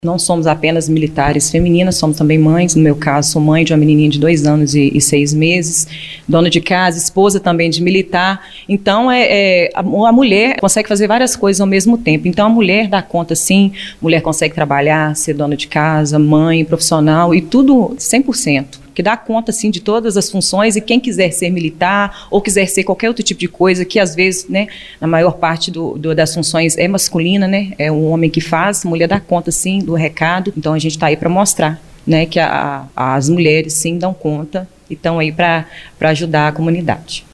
Não somos apenas militares femininas, somos também mães. No meu caso, sou mãe de uma menininha de 2 anos e 6 meses, dona de casa, esposa também de militar. Então, a mulher consegue fazer várias coisas ao mesmo tempo. Então, a mulher dá conta, sim. Mulher consegue trabalhar, ser dona de casa, mãe, profissional, e tudo 100%. Que dá conta, assim, de todas as funções, e quem quiser ser militar ou quiser ser qualquer outro tipo de coisa, que às vezes, né, na maior parte das funções é masculina, né, é um homem que faz, a mulher dá conta, sim, do recado. Então a gente está aí para mostrar, né, que as mulheres, sim, dão conta e estão aí para ajudar a comunidade.